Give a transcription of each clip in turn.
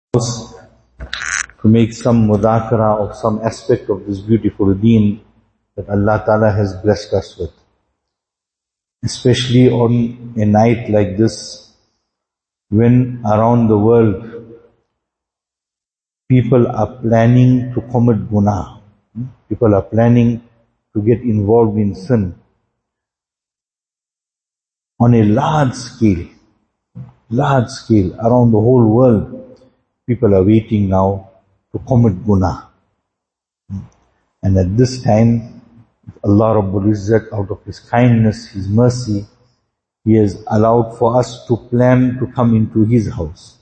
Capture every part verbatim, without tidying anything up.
to make some mudhakara of some aspect of this beautiful deen that Allah Ta'ala has blessed us with. Especially on a night like this, when around the world people are planning to commit guna, people are planning to get involved in sin on a large scale, large scale around the whole world. People are waiting now to commit guna. And at this time, Allah Rabbul Izzat, out of His kindness, His mercy, He has allowed for us to plan to come into His house.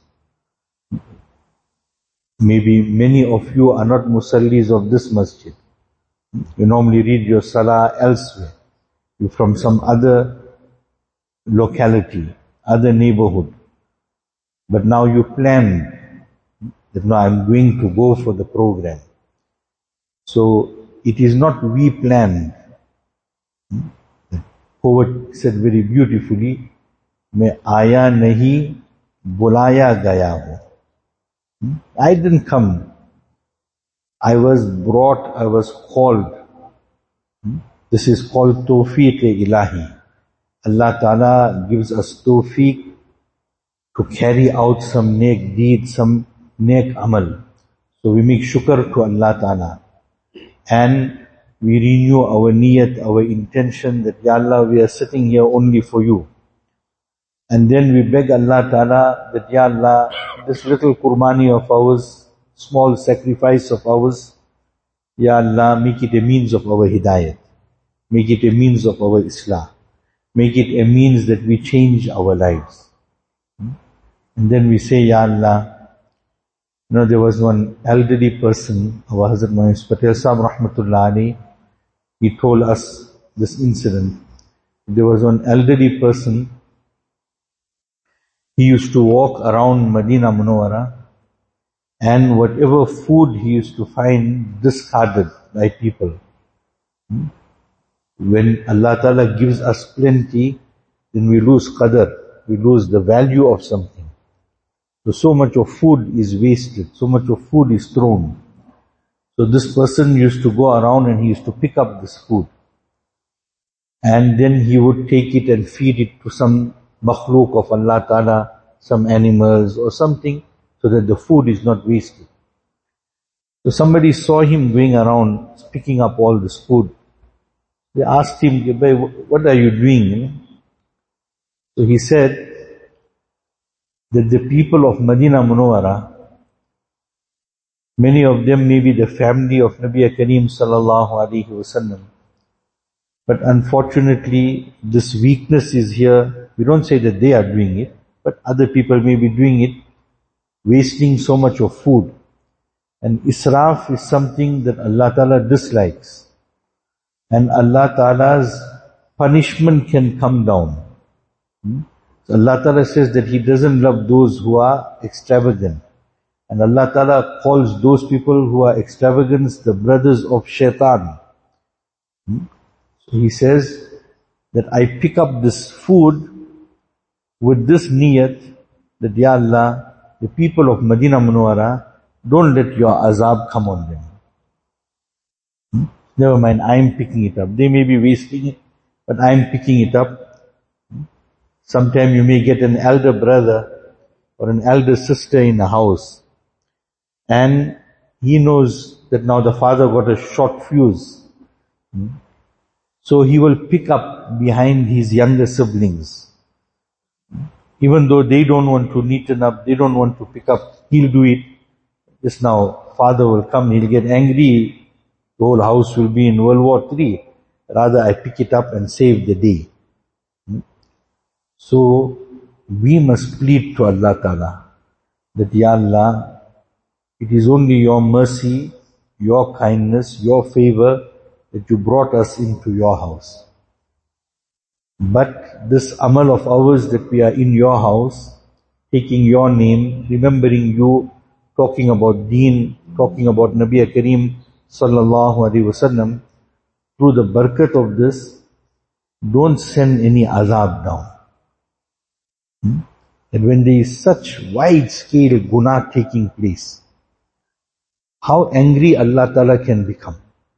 Maybe many of you are not musallis of this masjid. You normally read your salah elsewhere. You're from some other locality, other neighborhood. But now you plan that now I'm going to go for the program. So it is not we planned. The poet said very beautifully, "Main aaya nahi, bulaya gaya ho." I didn't come. I was brought, I was called. This is called tawfiq-e-ilahi. Allah Ta'ala gives us tawfiq to carry out some neck deed, some neck amal. So we make shukr to Allah Ta'ala. And we renew our niyat, our intention that, Ya Allah, we are sitting here only for you. And then we beg Allah Ta'ala that, Ya Allah, this little qurbani of ours, small sacrifice of ours, Ya Allah, make it a means of our hidayat. Make it a means of our islah. Make it a means that we change our lives. And then we say, Ya Allah, you know, there was one elderly person, our Hazrat Mohammed Patel Sahib Rahmatullah Ali, he told us this incident. There was one elderly person, he used to walk around Medina Munawwara, and whatever food he used to find discarded by people. When Allah Ta'ala gives us plenty, then we lose qadr, we lose the value of something. So, so much of food is wasted, so much of food is thrown. So this person used to go around and he used to pick up this food. And then he would take it and feed it to some makhluk of Allah Ta'ala, some animals or something, so that the food is not wasted. So somebody saw him going around picking up all this food. They asked him, what are you doing? So he said that the people of Medina Munawwara, many of them may be the family of Nabi Kareem sallallahu alaihi wasallam. But unfortunately, this weakness is here. We don't say that they are doing it, but other people may be doing it, wasting so much of food. And israf is something that Allah Ta'ala dislikes. And Allah Ta'ala's punishment can come down. Hmm? So Allah Ta'ala says that He doesn't love those who are extravagant. And Allah Ta'ala calls those people who are extravagant the brothers of shaitan. Hmm? So He says that I pick up this food with this niyat that, Ya Allah, the people of Medina Munawwara, don't let your azab come on them. Hmm? Never mind, I am picking it up. They may be wasting it, but I am picking it up. Sometime you may get an elder brother or an elder sister in a house, and he knows that now the father got a short fuse. So he will pick up behind his younger siblings. Even though they don't want to neaten up, they don't want to pick up, he'll do it. Just now, father will come, he'll get angry, the whole house will be in World War Three. Rather, I pick it up and save the day. So, we must plead to Allah Ta'ala that, Ya Allah, it is only your mercy, your kindness, your favor that you brought us into your house. But this amal of ours that we are in your house, taking your name, remembering you, talking about deen, talking about Nabi Kareem sallallahu alaihi wasallam, through the barakat of this, don't send any azab down. Hmm? that when there is such wide-scale guna taking place, how angry Allah Ta'ala can become.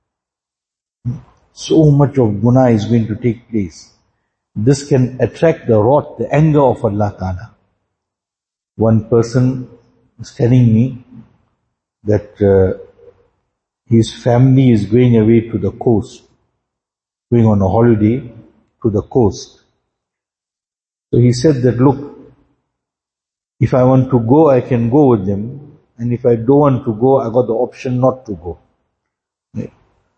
So much of guna is going to take place. This can attract the wrath, the anger of Allah Ta'ala. One person was telling me that uh, his family is going away to the coast, going on a holiday to the coast. So he said that, look, if I want to go, I can go with them. And if I don't want to go, I got the option not to go. Right?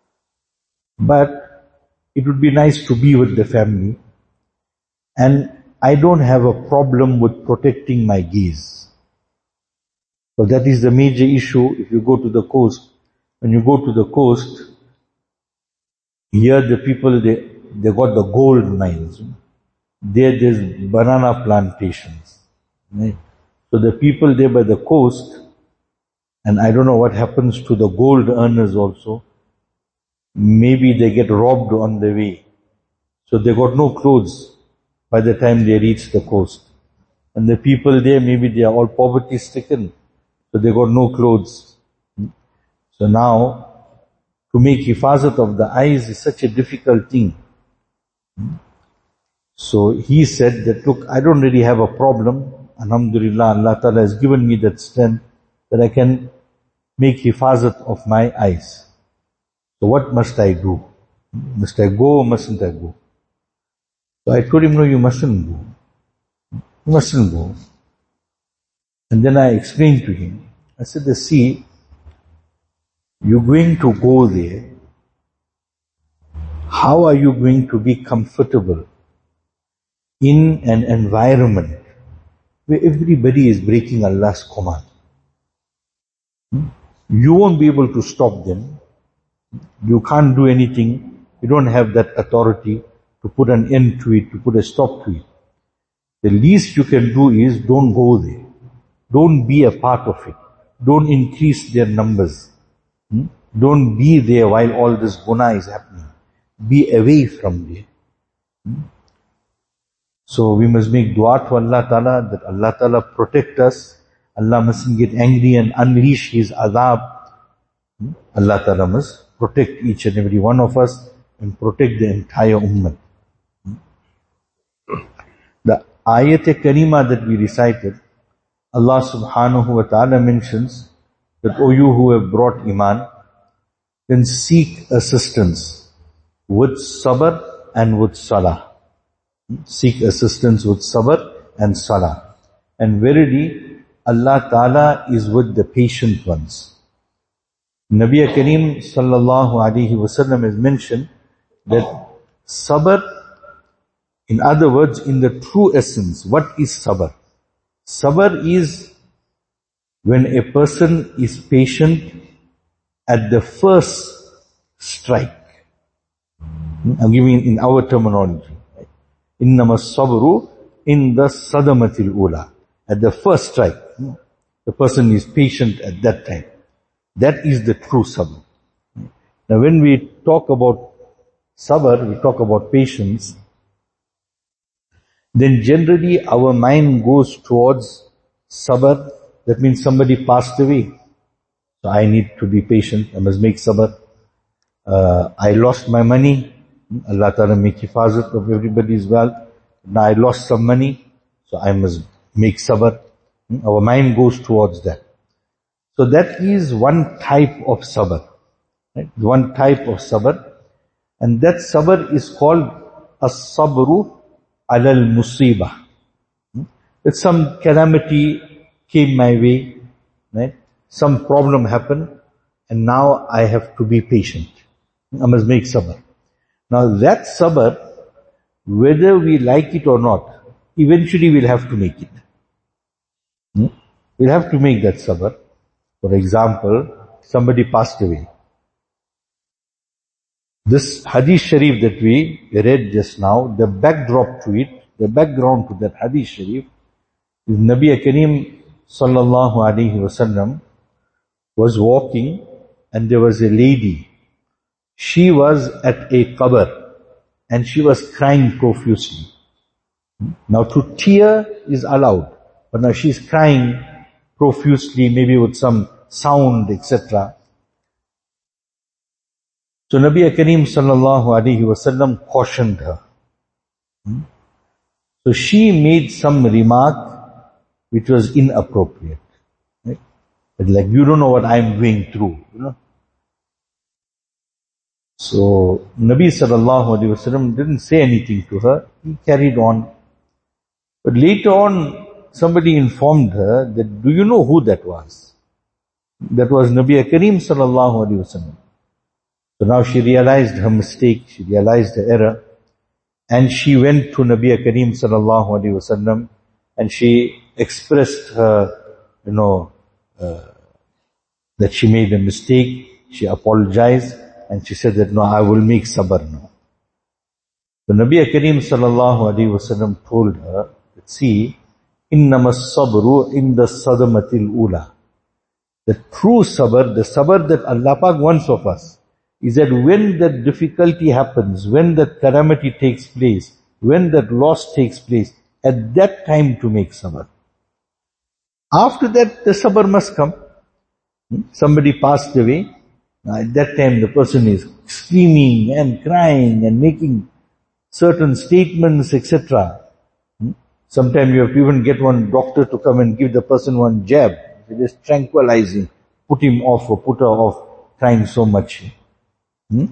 But it would be nice to be with the family. And I don't have a problem with protecting my gaze. So that is the major issue if you go to the coast. When you go to the coast, here the people, they, they got the gold mines. There there's banana plantations. Right? So the people there by the coast, and I don't know what happens to the gold earners also, maybe they get robbed on the way. So they got no clothes by the time they reach the coast. And the people there, maybe they are all poverty stricken, so they got no clothes. So now, to make hifazat of the eyes is such a difficult thing. So he said that, look, I don't really have a problem. Alhamdulillah, Allah Ta'ala has given me that strength that I can make hifazat of my eyes. So what must I do? Must I go or mustn't I go? So I told him, no, you mustn't go. You mustn't go. And then I explained to him. I said, see, you're going to go there. How are you going to be comfortable in an environment where everybody is breaking Allah's command? You won't be able to stop them. You can't do anything. You don't have that authority to put an end to it, to put a stop to it. The least you can do is don't go there. Don't be a part of it. Don't increase their numbers. Hmm? Don't be there while all this guna is happening. Be away from there. Hmm? So we must make dua to Allah Ta'ala that Allah Ta'ala protect us. Allah mustn't get angry and unleash His azab. Hmm? Allah Ta'ala must protect each and every one of us and protect the entire ummah. Hmm? The ayat-e-karima that we recited, Allah subhanahu wa ta'ala mentions that, O you who have brought iman, then seek assistance with sabr and with salah. Seek assistance with sabr and salah. And verily, Allah Ta'ala is with the patient ones. Nabi Kareem sallallahu alayhi wasallam has mentioned that sabr, in other words, in the true essence, what is sabr? Sabr is when a person is patient at the first strike. I'm giving in our terminology. Innama sabru in the sadamatil ula. At the first strike, the person is patient at that time. That is the true sabr. Now when we talk about sabr, we talk about patience, then generally our mind goes towards sabr. That means somebody passed away. So I need to be patient. I must make sabr. Uh, I lost my money. Allah Ta'ala make hifazat of everybody's wealth. Now I lost some money. So I must make sabr. Our mind goes towards that. So that is one type of sabr. Right? One type of sabr. And that sabr is called as-sabru alal musibah. That some calamity came my way, right? Some problem happened, and now I have to be patient. I must make sabr. Now that sabr, whether we like it or not, eventually we'll have to make it. Hmm? We'll have to make that sabr. For example, somebody passed away. This hadith sharif that we read just now, the backdrop to it, the background to that hadith sharif, is Nabi Kareem sallallahu alayhi wasallam was walking and there was a lady. She was at a qabr and she was crying profusely. Now to tear is allowed. but now she's crying profusely, maybe with some sound, et cetera. So Nabi Kareem sallallahu alaihi wasallam cautioned her. So she made some remark which was inappropriate. Right? Like, you don't know what I'm going through, you know. So Nabi sallallahu alaihi wasallam didn't say anything to her. He carried on. But later on, somebody informed her that, do you know who that was? That was Nabi Kareem sallallahu alaihi wasallam. So now she realized her mistake, she realized her error, and she went to Nabi Kareem sallallahu alaihi wasallam, and she expressed her, you know, uh, that she made a mistake. She apologized, and she said that, no, I will make sabr now. So Nabi Kareem sallallahu alaihi wasallam told her, that, see, innama sabru inda sadamatil ula. The true sabr, the sabr that Allah Pak wants of us, is that when that difficulty happens, when that calamity takes place, when that loss takes place, at that time to make sabr. After that, the sabr must come. Somebody passed away. Now at that time, the person is screaming and crying and making certain statements, et cetera. Sometimes you have to even get one doctor to come and give the person one jab. Just tranquilizing, put him off or put her off, crying so much. Hmm?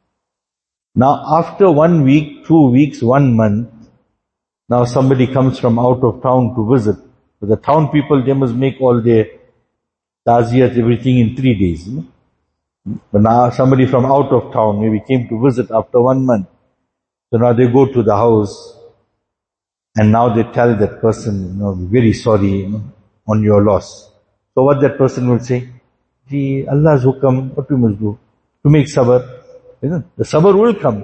Now after one week, two weeks, one month, now somebody comes from out of town to visit. But the town people, they must make all their taziyat, everything in three days. Hmm? But now somebody from out of town maybe came to visit after one month. So now they go to the house and now they tell that person, you know, very sorry, you know, on your loss. So what that person will say? Gee, Allah's hukam, what we must do? To make sabr. You know, the sabr will come.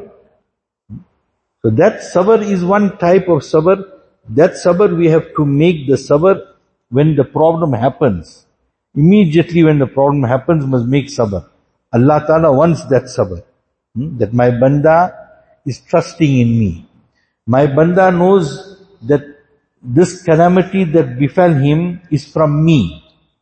So that sabr is one type of sabr. That sabr we have to make the sabr when the problem happens. Immediately when the problem happens, must make sabr. Allah Ta'ala wants that sabr. Hmm? That my banda is trusting in me. My banda knows that this calamity that befell him is from me.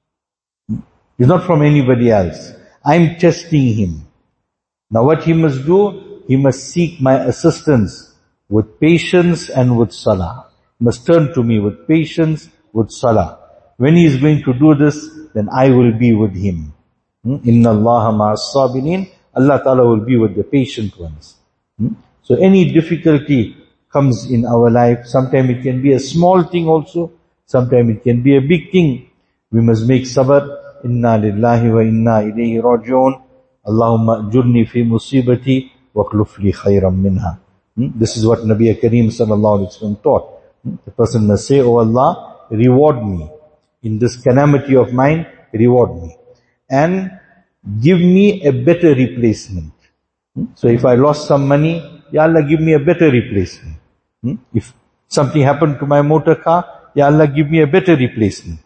It's not from anybody else. I'm testing him. Now what he must do? He must seek my assistance with patience and with salah. He must turn to me with patience, with salah. When he is going to do this, then I will be with him. Inna Allaha ma'as sabirin. Allah Ta'ala will be with the patient ones. So any difficulty comes in our life. Sometimes it can be a small thing also. Sometimes it can be a big thing. We must make sabr. Inna lillahi wa inna ilayhi raji'un. Allahumma ajurni fi musibati wa akhlif li khayran minha. This is what Nabi Kareem sallallahu alaihi wasallam taught. The person must say, oh Allah, reward me. In this calamity of mine, reward me. And give me a better replacement. So if I lost some money, Ya Allah, give me a better replacement. If something happened to my motor car, Ya Allah, give me a better replacement.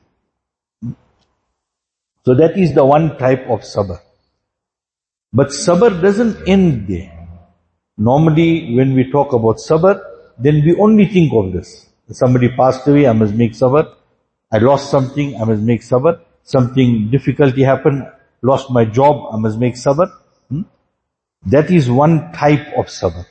So that is the one type of sabr. But sabr doesn't end there. Normally when we talk about sabr, then we only think of this. Somebody passed away, I must make sabr. I lost something, I must make sabr. Something difficulty happened, lost my job, I must make sabr. Hmm? That is one type of sabr.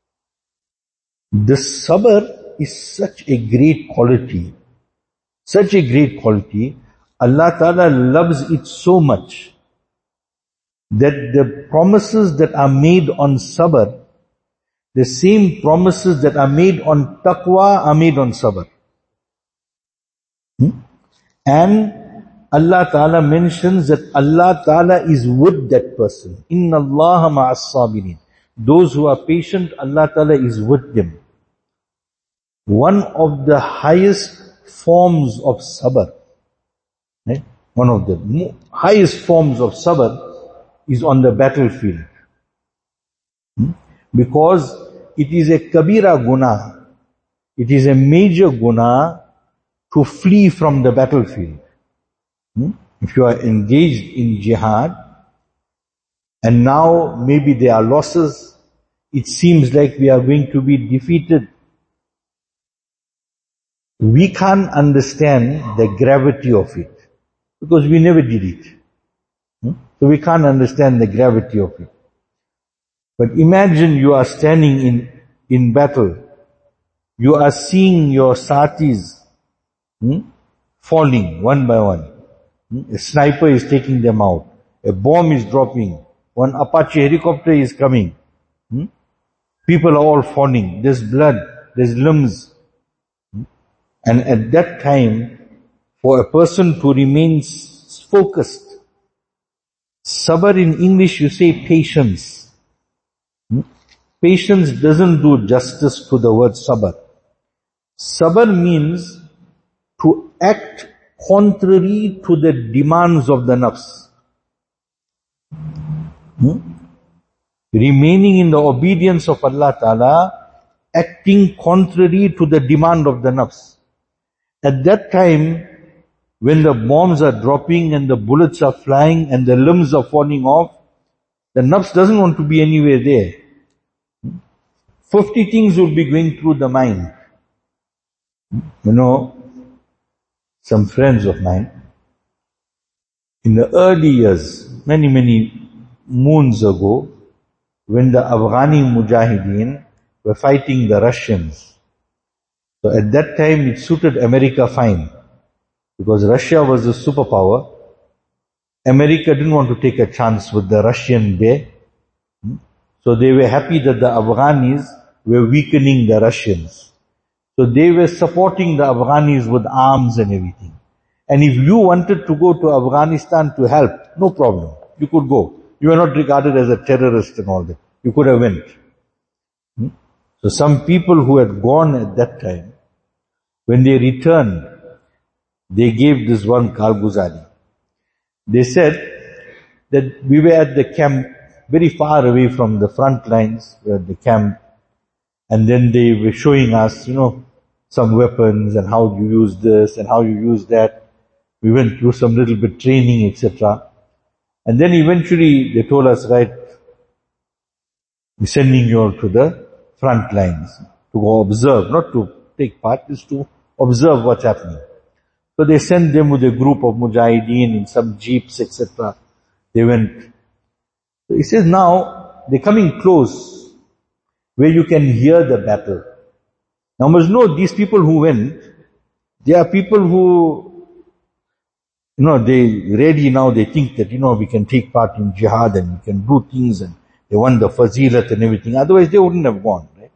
This sabr is such a great quality. Such a great quality. Allah Ta'ala loves it so much that the promises that are made on sabr, the same promises that are made on taqwa are made on sabr. Hmm? And Allah Ta'ala mentions that Allah Ta'ala is with that person. Inna Allaha ma'as sabirin. Those who are patient, Allah Ta'ala is with them. One of the highest forms of sabr, right? One of the highest forms of sabr is on the battlefield. Hmm? Because it is a kabira guna. It is a major guna to flee from the battlefield. Hmm? If you are engaged in jihad, and now maybe there are losses, it seems like we are going to be defeated. We can't understand the gravity of it because we never did it. Hmm? So we can't understand the gravity of it. But imagine you are standing in, in battle. You are seeing your satis hmm, falling one by one. Hmm? A sniper is taking them out. A bomb is dropping. One Apache helicopter is coming. Hmm? People are all falling. There's blood. There's limbs. Hmm? And at that time, for a person to remain focused, sabr in English you say patience. Hmm? Patience doesn't do justice to the word sabr. Sabr means to act contrary to the demands of the nafs. Hmm? Remaining in the obedience of Allah Ta'ala, acting contrary to the demand of the nafs. At that time, when the bombs are dropping and the bullets are flying and the limbs are falling off, the nafs doesn't want to be anywhere there. Fifty things will be going through the mind. You know, some friends of mine, in the early years, many, many moons ago, when the Afghani Mujahideen were fighting the Russians. So at that time it suited America fine, because Russia was a superpower. America didn't want to take a chance with the Russian bear. So they were happy that the Afghanis were weakening the Russians. So they were supporting the Afghanis with arms and everything. And if you wanted to go to Afghanistan to help, no problem. You could go. You were not regarded as a terrorist and all that. You could have went. Hmm? So some people who had gone at that time, when they returned, they gave this one Karguzari. They said that we were at the camp very far away from the front lines, we were at the camp, and then they were showing us, you know, some weapons and how you use this and how you use that. We went through some little bit training, et cetera. And then eventually they told us, right, we're sending you all to the front lines to go observe, not to take part, just to observe what's happening. So they sent them with a group of mujahideen in some jeeps, et cetera. They went. So he says now they're coming close where you can hear the battle. Now must know these people who went, they are people who, you know, they ready now, they think that, you know, we can take part in jihad and we can do things and they want the fazilat and everything. Otherwise they wouldn't have gone, right?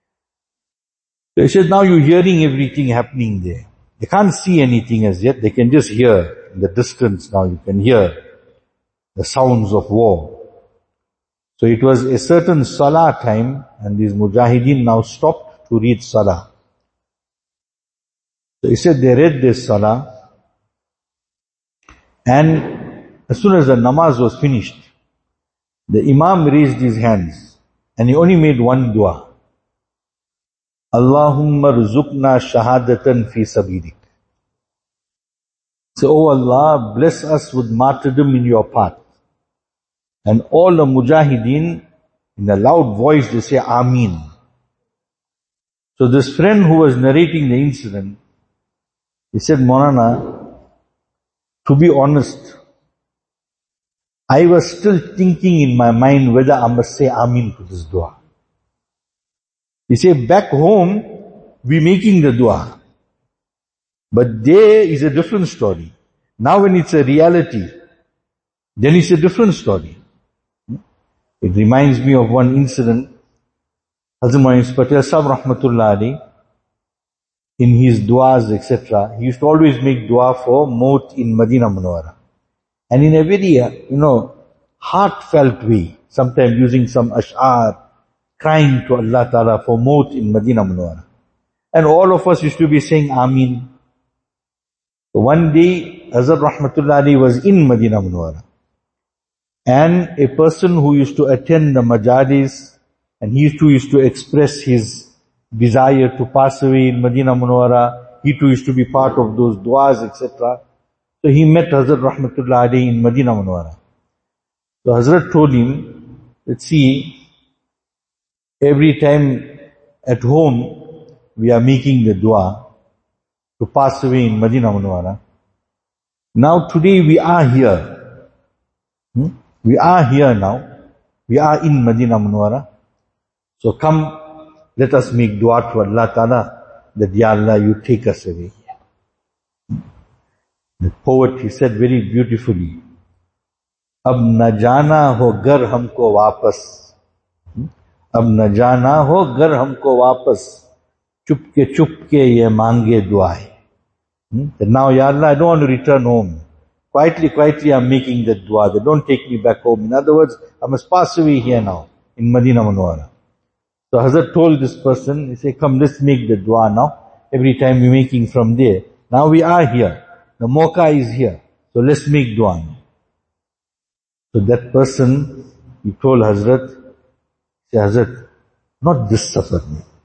So he says now you're hearing everything happening there. They can't see anything as yet. They can just hear in the distance now. You can hear the sounds of war. So it was a certain salah time and these mujahideen now stopped to read salah. So he said they read this salah and as soon as the namaz was finished, the imam raised his hands and he only made one dua. Allahumma rzuqna shahadatan fi sabilik. So, oh Allah, bless us with martyrdom in your path. And all the mujahideen, in a loud voice, they say, Ameen. So this friend who was narrating the incident, he said, Maulana, to be honest, I was still thinking in my mind whether I must say Ameen to this dua. He said, back home, we're making the dua. But there is a different story. Now when it's a reality, then it's a different story. It reminds me of one incident. Hazrat Moin Patel Sahib Rahmatullah Ali, in his duas, et cetera, he used to always make dua for maut in Madinah Munawwara. And in a very, you know, heartfelt way, sometimes using some ash'ar, crying to Allah Ta'ala for maut in Madinah Munawwara. And all of us used to be saying Ameen. One day, Hazrat Rahmatullah Ali was in Madinah Munawwara. And a person who used to attend the majalis, and he too used to express his desire to pass away in Madinah Munawwara, he too used to be part of those duas, et cetera. So he met Hazrat Rahmatullah Ali in Madinah Munawwara. So Hazrat told him, let's see, every time at home we are making the dua, to pass away in Madinah Munawwara. Now today we are here. Hmm? We are here now. We are in Madinah Munawwara. So come, let us make dua to Allah Ta'ala that, Ya Allah, you take us away. The poet, he said very beautifully, Ab na jana ho gar humko wapas. Ab na jana ho gar humko wapas. Chupke chupke ye mange duai. That now, Ya Allah, I don't want to return home. Quietly, quietly I'm making that dua. They don't take me back home. In other words, I must pass away here now, in Madinah Munawwara. So Hazrat told this person, he said, come, let's make the dua now. Every time we're making from there. Now we are here. The Mocha is here. So let's make dua now. So that person, he told Hazrat, say, Hazrat, not this safar.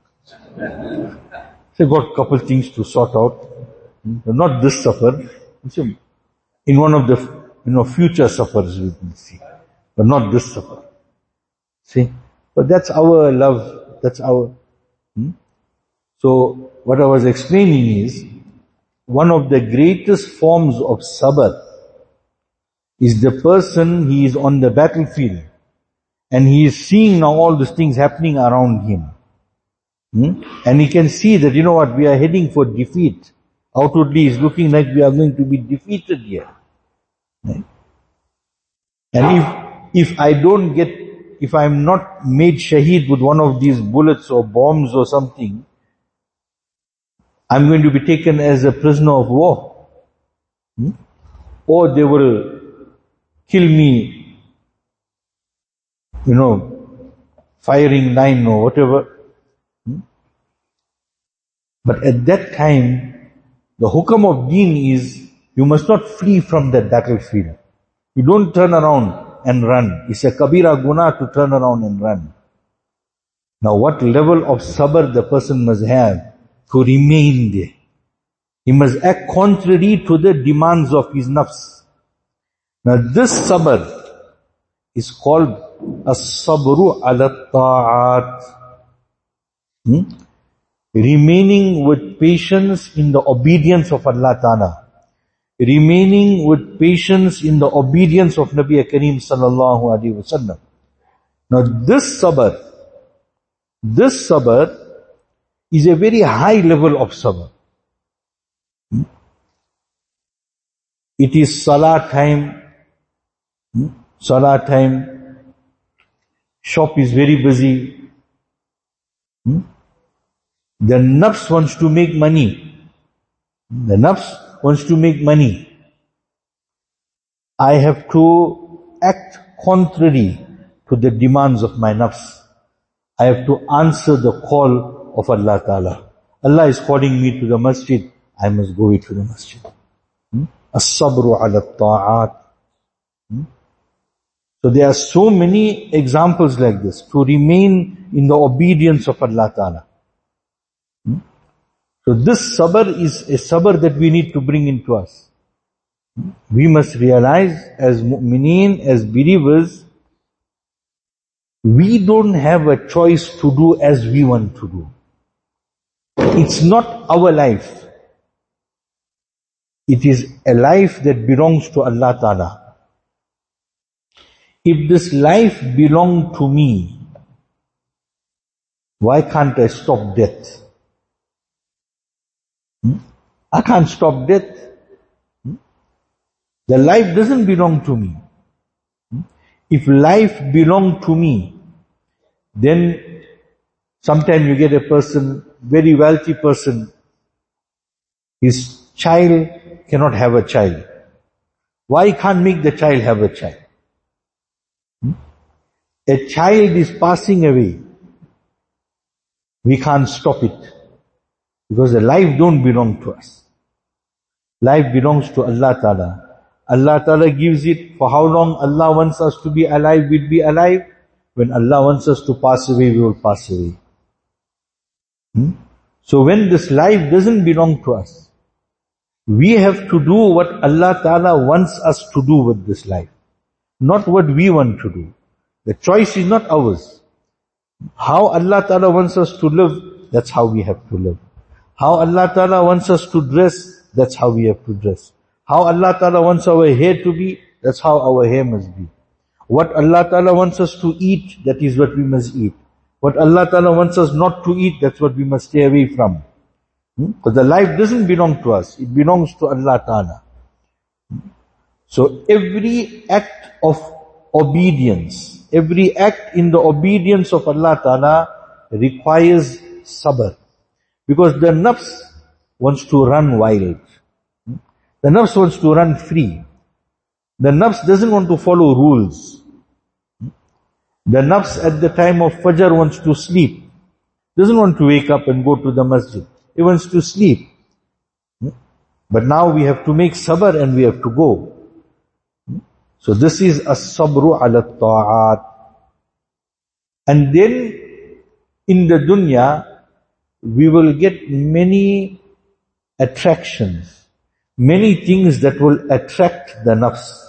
Say, got a couple things to sort out. Not this safar. In one of the, you know, future safars we will see. But not this safar. See? But that's our love. That's our... Hmm? So, what I was explaining is, one of the greatest forms of sabr is the person, he is on the battlefield and he is seeing now all these things happening around him. Hmm? And he can see that, you know what, we are heading for defeat. Outwardly it's looking like we are going to be defeated here. Right? And if, if I don't get, if I am not made shaheed with one of these bullets or bombs or something, I'm going to be taken as a prisoner of war. Hmm? Or they will kill me, you know, firing line or whatever. Hmm? But at that time, the hukam of deen is, you must not flee from that battlefield. You don't turn around and run. It's a kabira guna to turn around and run. Now what level of sabr the person must have to remain there? He must act contrary to the demands of his nafs. Now this sabr is called as-sabru ala ta'at. Hmm? Remaining with patience in the obedience of Allah Ta'ala. Remaining with patience in the obedience of Nabi Kareem Sallallahu Alaihi Wasallam. Now this sabr, this sabr is a very high level of sabr. Hmm? It is salah time. Hmm? Salah time. Shop is very busy. Hmm? The nafs wants to make money. The nafs wants to make money. I have to act contrary to the demands of my nafs. I have to answer the call of Allah Ta'ala. Allah is calling me to the masjid. I must go to the masjid. Hmm? As-sabru ala ta'at. Hmm? So there are so many examples like this, to remain in the obedience of Allah Ta'ala. Hmm? So this sabr is a sabr that we need to bring into us. Hmm? We must realize as mu'mineen, as believers, we don't have a choice to do as we want to do. It's not our life. It is a life that belongs to Allah Ta'ala. If this life belonged to me, why can't I stop death? Hmm? I can't stop death. Hmm? The life doesn't belong to me. Hmm? If life belonged to me, then sometimes you get a person, very wealthy person, his child cannot have a child. Why can't make the child have a child? Hmm? A child is passing away. We can't stop it. Because the life don't belong to us. Life belongs to Allah Ta'ala. Allah Ta'ala gives it. For how long Allah wants us to be alive, we'll be alive. When Allah wants us to pass away, we will pass away. Hmm? So when this life doesn't belong to us, we have to do what Allah Ta'ala wants us to do with this life. Not what we want to do. The choice is not ours. How Allah Ta'ala wants us to live, that's how we have to live. How Allah Ta'ala wants us to dress, that's how we have to dress. How Allah Ta'ala wants our hair to be, that's how our hair must be. What Allah Ta'ala wants us to eat, that is what we must eat. What Allah Ta'ala wants us not to eat, that's what we must stay away from. Because the life doesn't belong to us, it belongs to Allah Ta'ala. So every act of obedience, every act in the obedience of Allah Ta'ala requires sabr. Because the nafs wants to run wild. The nafs wants to run free. The nafs doesn't want to follow rules. The nafs at the time of Fajr wants to sleep. Doesn't want to wake up and go to the masjid. It wants to sleep. But now we have to make sabr and we have to go. So this is as-sabru ala ta'at. And then in the dunya, we will get many attractions, many things that will attract the nafs.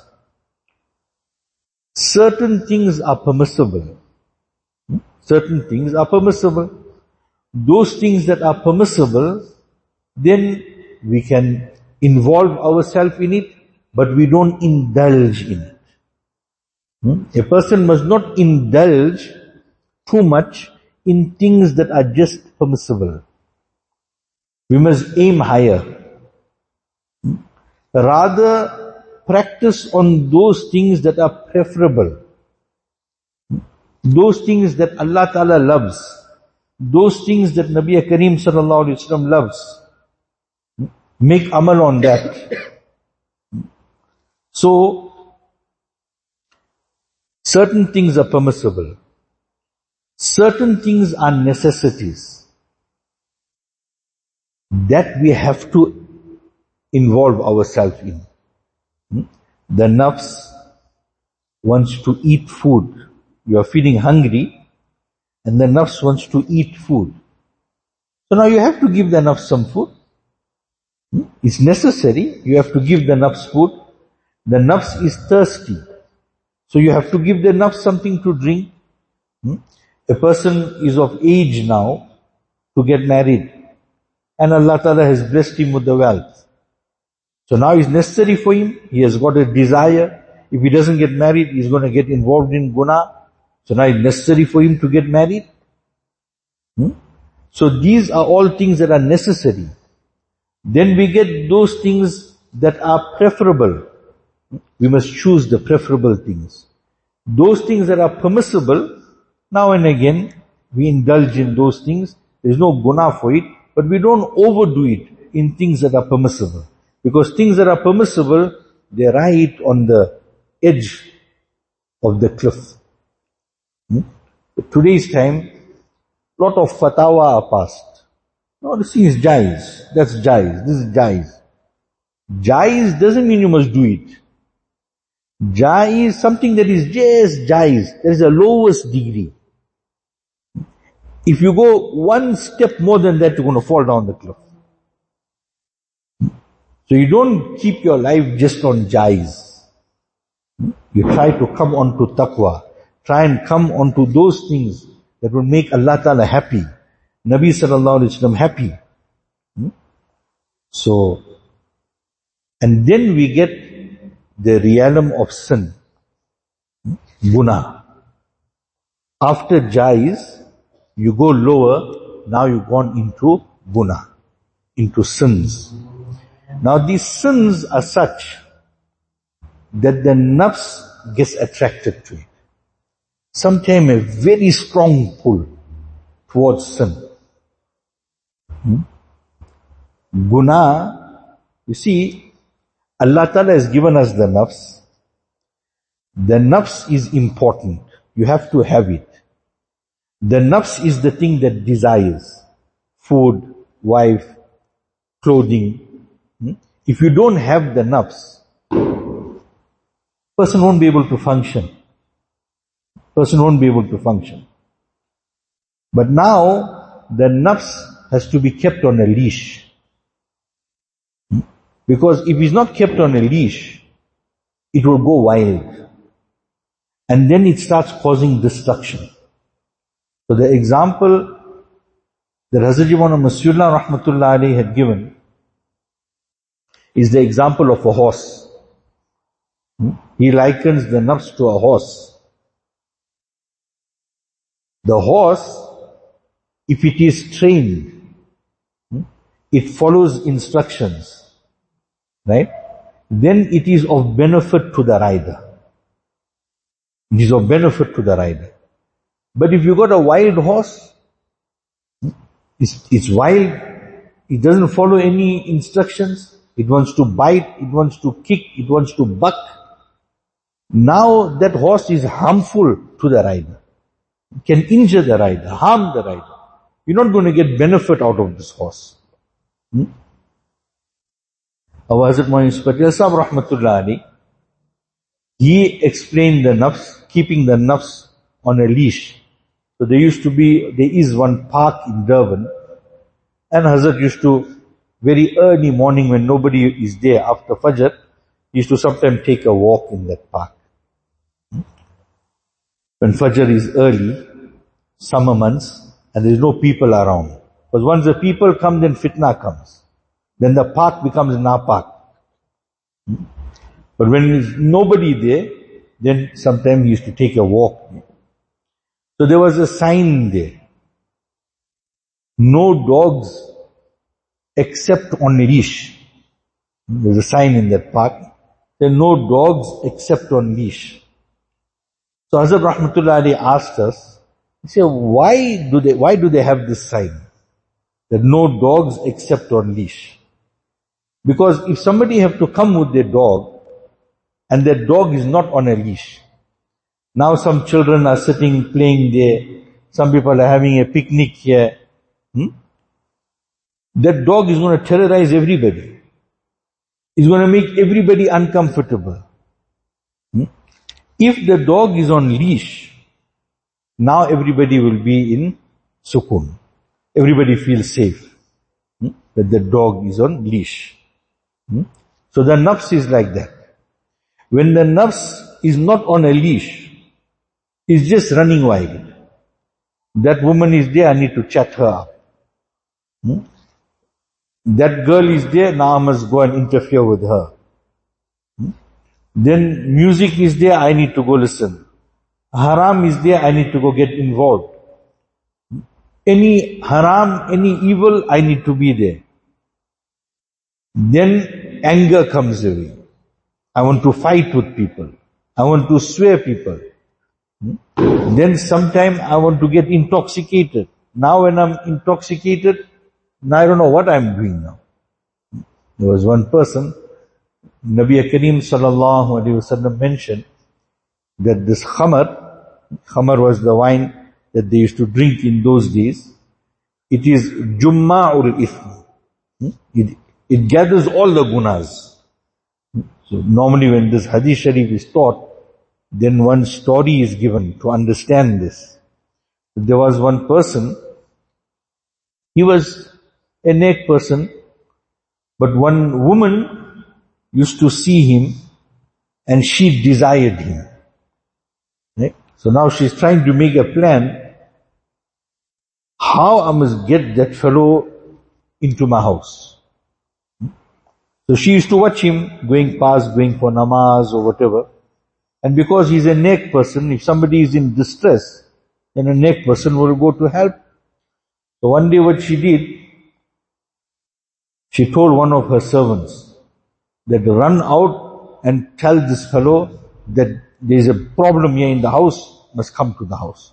Certain things are permissible. Certain things are permissible. Those things that are permissible, then we can involve ourselves in it, but we don't indulge in it. Hmm? A person must not indulge too much in things that are just permissible. We must aim higher. Hmm? Rather, practice on those things that are preferable. Hmm? Those things that Allah Ta'ala loves. Those things that Nabi Kareem Sallallahu Alaihi Wasallam loves. Hmm? Make amal on that. So, certain things are permissible. Certain things are necessities. That we have to involve ourselves in. The nafs wants to eat food. You are feeling hungry, and the nafs wants to eat food. So now you have to give the nafs some food. It's necessary. You have to give the nafs food. The nafs is thirsty. So you have to give the nafs something to drink. Hmm? A person is of age now to get married. And Allah Ta'ala has blessed him with the wealth. So now it's necessary for him. He has got a desire. If he doesn't get married, he's going to get involved in guna. So now it's necessary for him to get married. Hmm? So these are all things that are necessary. Then we get those things that are preferable. We must choose the preferable things. Those things that are permissible, now and again, we indulge in those things. There is no guna for it, but we don't overdo it in things that are permissible. Because things that are permissible, they're right on the edge of the cliff. Hmm? Today's time, lot of fatwa are passed. No, this is jais. That's jais. This is jais. Jais doesn't mean you must do it. Jais is something that is just jais. There is a lowest degree. If you go one step more than that, you're going to fall down the cliff. So you don't keep your life just on jais. You try to come onto taqwa. Try and come onto those things that will make Allah Ta'ala happy. Nabi Sallallahu Alaihi Wasallam happy. So, and then we get the realm of sin. Guna. After jais, you go lower, now you've gone into guna, into sins. Now these sins are such that the nafs gets attracted to it. Sometimes a very strong pull towards sin. Hmm? Guna, you see, Allah Ta'ala has given us the nafs. The nafs is important. You have to have it. The nafs is the thing that desires food, wife, clothing. Hmm? If you don't have the nafs, person won't be able to function. Person won't be able to function. But now, the nafs has to be kept on a leash. Hmm? Because if it's not kept on a leash, it will go wild. And then it starts causing destruction. So the example that Hazrat Imam Masihullah Rahmatullah alayhi had given is the example of a horse. He likens the nafs to a horse. The horse, if it is trained, it follows instructions, right? Then it is of benefit to the rider. It is of benefit to the rider. But if you got a wild horse, it's, it's wild, it doesn't follow any instructions, it wants to bite, it wants to kick, it wants to buck. Now that horse is harmful to the rider. It can injure the rider, harm the rider. You're not going to get benefit out of this horse. Hmm? Our Hazrat Moin Patel Sahib Rahmatullah Ali, he explained the nafs, keeping the nafs on a leash. So there used to be, there is one park in Durban, and Hazrat used to, very early morning when nobody is there after Fajr, he used to sometimes take a walk in that park. When Fajr is early, summer months, and there is no people around. Because once the people come, then fitna comes. Then the park becomes napak. But when there is nobody there, then sometimes he used to take a walk. So there was a sign there. No dogs except on leash. There's a sign in that park. There are no dogs except on leash. So Hazrat Rahmatullah Ali asked us, he said, why do they, why do they have this sign? That no dogs except on leash. Because if somebody have to come with their dog, and their dog is not on a leash, now some children are sitting, playing there, some people are having a picnic here, hmm? That dog is going to terrorize everybody. It's going to make everybody uncomfortable. Hmm? If the dog is on leash, now everybody will be in sukoon. Everybody feels safe. Hmm? That the dog is on leash. Hmm? So the nafs is like that. When the nafs is not on a leash, it's just running wild. That woman is there, I need to chat her up. Hmm? That girl is there, now I must go and interfere with her. Hmm? Then music is there, I need to go listen. Haram is there, I need to go get involved. Any haram, any evil, I need to be there. Then anger comes away. I want to fight with people. I want to swear people. Hmm? Then sometime I want to get intoxicated. Now when I'm intoxicated, now I don't know what I'm doing now. There was one person, Nabi Kareem sallallahu alaihi wasallam mentioned that this khamar, khamar was the wine that they used to drink in those days. It is jumma'ul ithm. It, it gathers all the gunas. So normally when this hadith sharif is taught, then one story is given to understand this. There was one person, he was a naked person, but one woman used to see him and she desired him. Right? So now she's trying to make a plan, how I must get that fellow into my house. So she used to watch him going past, going for namaz or whatever. And because he's a naked person, if somebody is in distress, then a naked person will go to help. So one day what she did, she told one of her servants that run out and tell this fellow that there is a problem here in the house, must come to the house.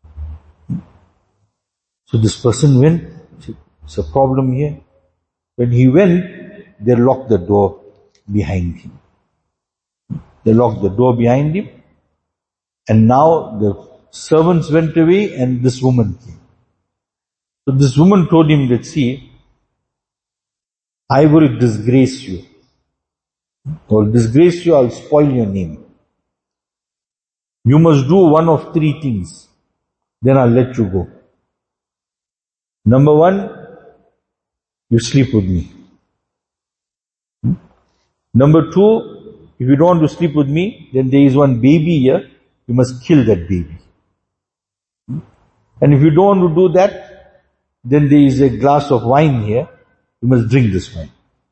So this person went, it's a problem here. When he went, they locked the door behind him. They locked the door behind him, and now the servants went away and this woman came. So this woman told him that, see, I will disgrace you. I will disgrace you, I'll spoil your name. You must do one of three things. Then I'll let you go. Number one, you sleep with me. Hmm? Number two, if you don't want to sleep with me, then there is one baby here, you must kill that baby. Hmm? And if you don't want to do that, then there is a glass of wine here, you must drink this wine.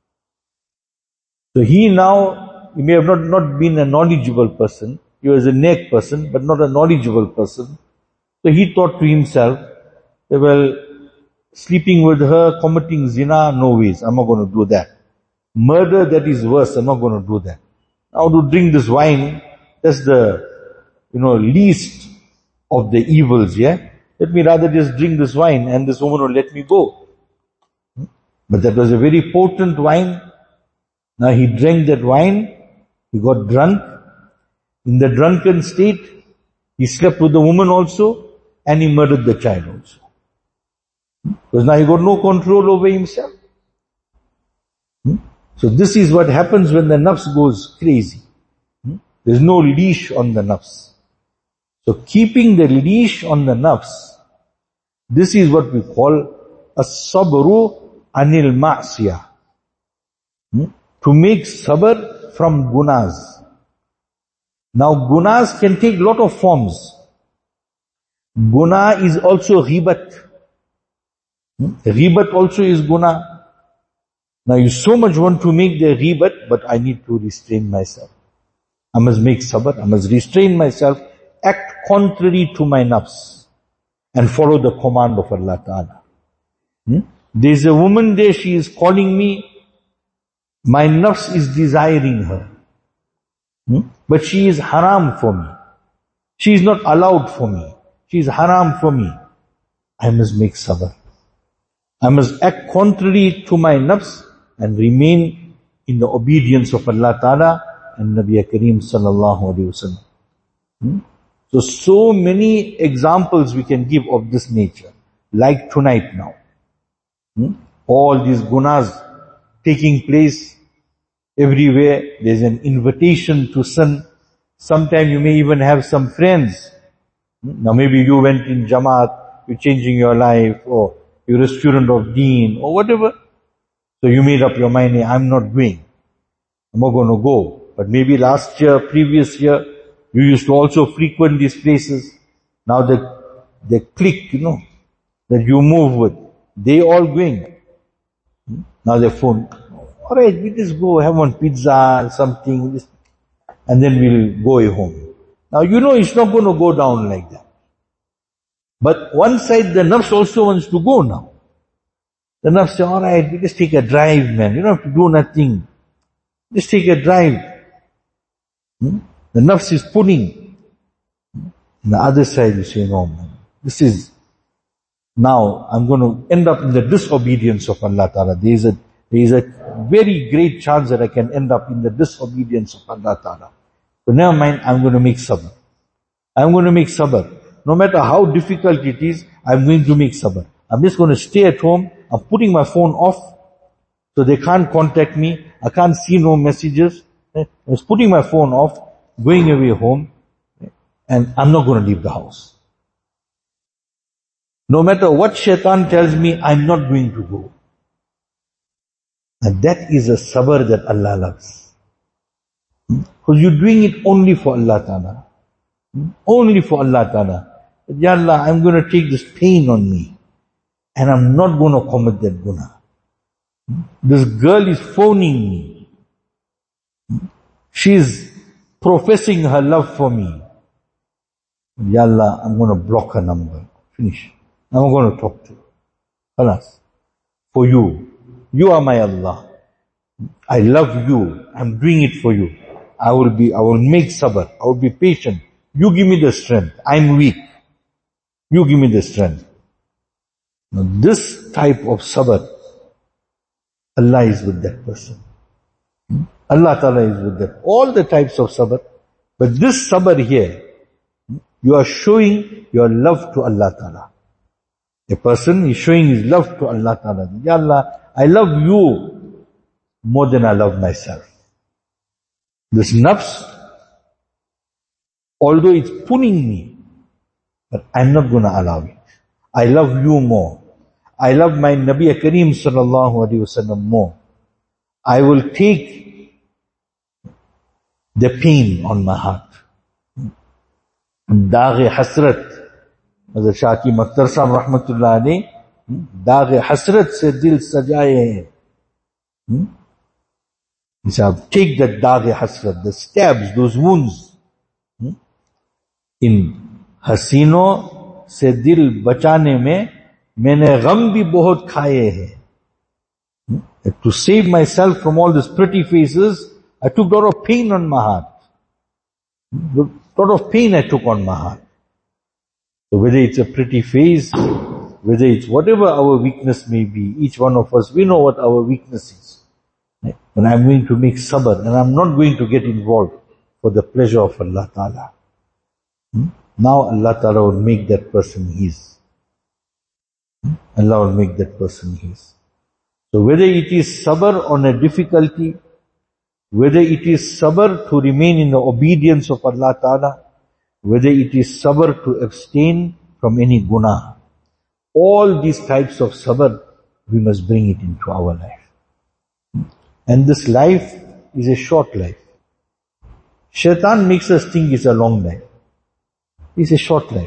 So he now, he may have not, not been a knowledgeable person, he was a naked person, but not a knowledgeable person. So he thought to himself, well, sleeping with her, committing zina, no ways, I'm not going to do that. Murder, that is worse, I'm not going to do that. Now to drink this wine, that's the, you know, least of the evils, yeah? Let me rather just drink this wine and this woman will let me go. But that was a very potent wine. Now he drank that wine, he got drunk. In the drunken state, he slept with the woman also, and he murdered the child also. Because now he got no control over himself. So this is what happens when the nafs goes crazy. There's no leash on the nafs. So keeping the leash on the nafs, this is what we call as-sabru anil ma'siyah. To make sabr from gunas. Now gunas can take lot of forms. Guna is also ghibat. Ghibat also is guna. Now you so much want to make the ghibat, but I need to restrain myself. I must make sabr, I must restrain myself, act contrary to my nafs, and follow the command of Allah Ta'ala. Hmm? There's a woman there, she is calling me, my nafs is desiring her. Hmm? But she is haram for me. She is not allowed for me. She is haram for me. I must make sabr. I must act contrary to my nafs and remain in the obedience of Allah Ta'ala and Nabi Kareem Sallallahu Alaihi Wasallam. Hmm? So, so many examples we can give of this nature. Like tonight now. Hmm? All these gunas taking place everywhere. There's an invitation to sin. Sometimes you may even have some friends. Now maybe you went in Jamaat, you're changing your life, or you're a student of Deen, or whatever. So you made up your mind, I'm not going. I'm not going to go. But maybe last year, previous year, you used to also frequent these places. Now the, the clique, you know, that you move with, they all going. Now they phone, alright, we just go have one pizza, something, and then we'll go home. Now you know it's not going to go down like that. But one side, the nafs also wants to go now. The nafs say, alright, we just take a drive, man. You don't have to do nothing. Just take a drive. Hmm? The nafs is pulling. On the other side, you say, no, man. This is, now I'm going to end up in the disobedience of Allah Ta'ala. There is a, there is a very great chance that I can end up in the disobedience of Allah Ta'ala. So never mind, I'm going to make sabr. I'm going to make sabr. No matter how difficult it is, I'm going to make sabr. I'm just going to stay at home. I'm putting my phone off, so they can't contact me. I can't see no messages. I'm just putting my phone off, going away home, and I'm not going to leave the house. No matter what shaitan tells me, I'm not going to go. And that is a sabr that Allah loves. Because you're doing it only for Allah Ta'ala. Only for Allah Ta'ala. Ya Allah, I'm going to take this pain on me. And I'm not going to commit that guna. This girl is phoning me. She's professing her love for me. Ya Allah, I'm going to block her number. Finish. I'm not going to talk to her. Alas. For you. You are my Allah. I love you. I'm doing it for you. I will be, I will make sabr. I will be patient. You give me the strength. I'm weak. You give me the strength. Now this type of sabr, Allah is with that person. Allah Ta'ala is with that. All the types of sabr. But this sabr here, you are showing your love to Allah Ta'ala. A person is showing his love to Allah Ta'ala. Ya Allah, I love you more than I love myself. This nafs, although it's pulling me, but I'm not going to allow it. I love you more. I love my Nabi Kareem Sallallahu Alaihi Wasallam more. I will take the pain on my heart. Daagh hasrat. Hazrat Shaki Makhtar Sahib Rahmatullah Alayhi, दाग hasrat se dil sajaye hai. He said, take that daag hasrat, the stabs, those wounds. In हसीनों से दिल बचाने में मैंने गम भी बहुत खाए हैं. To save myself from all these pretty faces, I took a lot of pain on my heart. A lot of pain I took on my heart. So whether it's a pretty face, whether it's whatever our weakness may be, each one of us, we know what our weakness is. And I'm going to make sabr, and I'm not going to get involved for the pleasure of Allah Ta'ala. Now Allah Ta'ala will make that person his. Allah will make that person his. So whether it is sabr on a difficulty, whether it is sabr to remain in the obedience of Allah Ta'ala, whether it is sabr to abstain from any guna, all these types of sabr, we must bring it into our life. And this life is a short life. Shaitan makes us think it's a long life. It's a short life.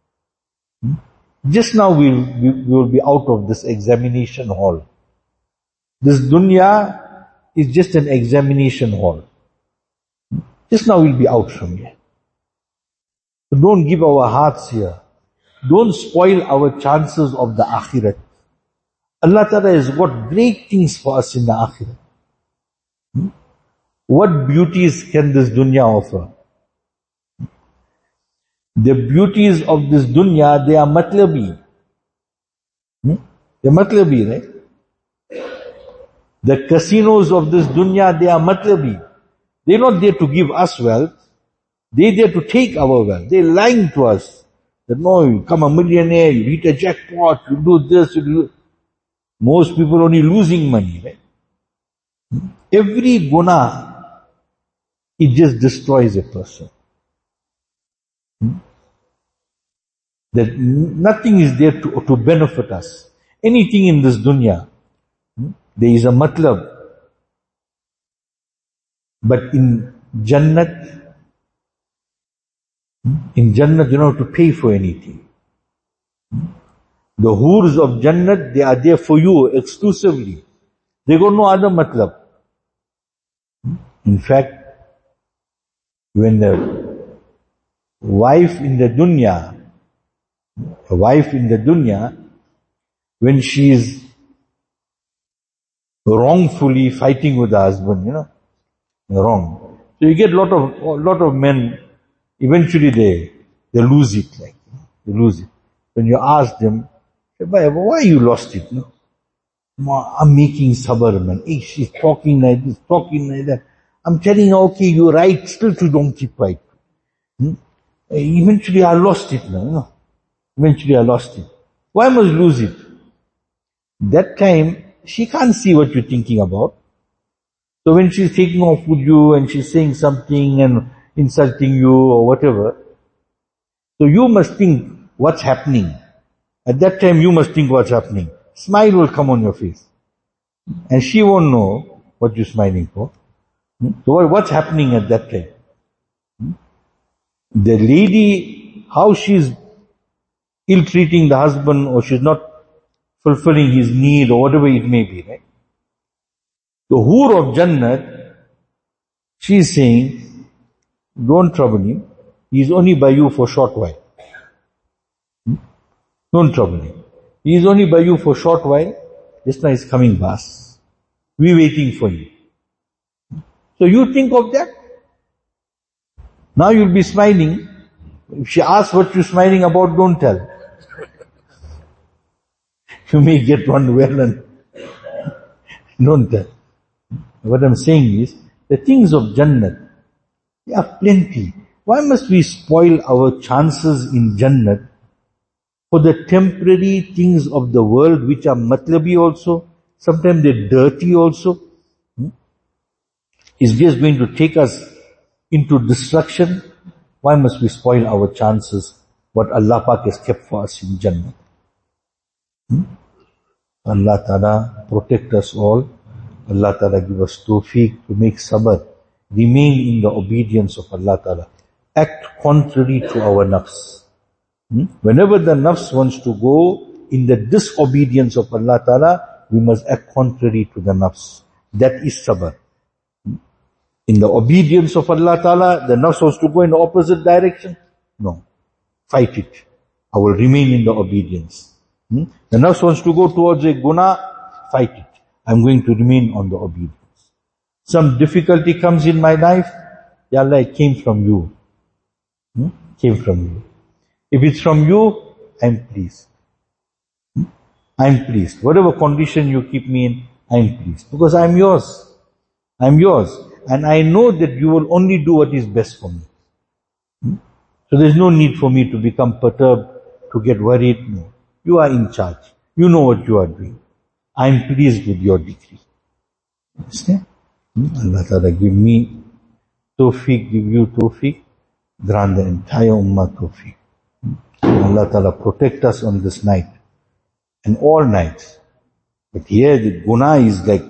Just now we will, we will be out of this examination hall. This dunya is just an examination hall. Just now we'll be out from here. So don't give our hearts here. Don't spoil our chances of the akhirat. Allah Ta'ala has got great things for us in the akhirat. What beauties can this dunya offer? The beauties of this dunya, they are matlabi. Hmm? They're matlabi, right? The casinos of this dunya, they are matlabi. They're not there to give us wealth. They're there to take our wealth. They're lying to us. That no, you become a millionaire, you hit a jackpot, you do this, you do... Most people only losing money, right? Every guna, it just destroys a person. That nothing is there to, to benefit us. Anything in this dunya, there is a matlab. But in Jannat, in Jannat you don't have to pay for anything. The hurs of Jannat, they are there for you exclusively. They got no other matlab. In fact, when the wife in the dunya, a wife in the dunya, when she is wrongfully fighting with the husband, you know, wrong. So you get a lot of, a lot of men, eventually they, they lose it, like, they lose it. When you ask them, why you lost it, no? I'm making sabr, man. Hey, she's talking like this, talking like that. I'm telling her, okay, you're right, still to don't keep quiet. Hmm? Eventually I lost it now, you know. Eventually I lost it. Why must lose it? That time, she can't see what you're thinking about. So when she's taking off with you and she's saying something and insulting you or whatever, so you must think what's happening. At that time you must think what's happening. Smile will come on your face. And she won't know what you're smiling for. So what's happening at that time? The lady, how she's ill-treating the husband or she's not fulfilling his need or whatever it may be, right? The hur of Jannat, she's saying, don't trouble him. He's only by you for a short while. Don't trouble him. He's only by you for a short while. Just now he's coming bas. We're waiting for you. So you think of that. Now you'll be smiling. If she asks what you're smiling about, don't tell. You may get one well and don't tell. What I'm saying is, the things of Jannat, they are plenty. Why must we spoil our chances in Jannat for the temporary things of the world which are matlabi also? Sometimes they're dirty also. Hmm? It's just going to take us into destruction. Why must we spoil our chances, what Allah Pak has kept for us in Jannah? Hmm? Allah Ta'ala protect us all. Allah Ta'ala give us tawfiq to make sabr, remain in the obedience of Allah Ta'ala, act contrary to our nafs. Hmm? Whenever the nafs wants to go in the disobedience of Allah Ta'ala, we must act contrary to the nafs. That is sabr. In the obedience of Allah Ta'ala, the nafs wants to go in the opposite direction. No. Fight it. I will remain in the obedience. Hmm? The nafs wants to go towards a guna, fight it. I'm going to remain on the obedience. Some difficulty comes in my life, Ya Allah, it came from you. Hmm? Came from you. If it's from you, I'm pleased. Hmm? I'm pleased. Whatever condition you keep me in, I'm pleased. Because I'm yours. I'm yours. And I know that you will only do what is best for me. Hmm? So there's no need for me to become perturbed, to get worried. No. You are in charge. You know what you are doing. I'm pleased with your decree. Understand? Hmm? Allah Ta'ala give me tawfiq, give you tawfiq, grant the entire ummah tawfiq. Hmm? Allah Ta'ala protect us on this night and all nights. But here the guna is like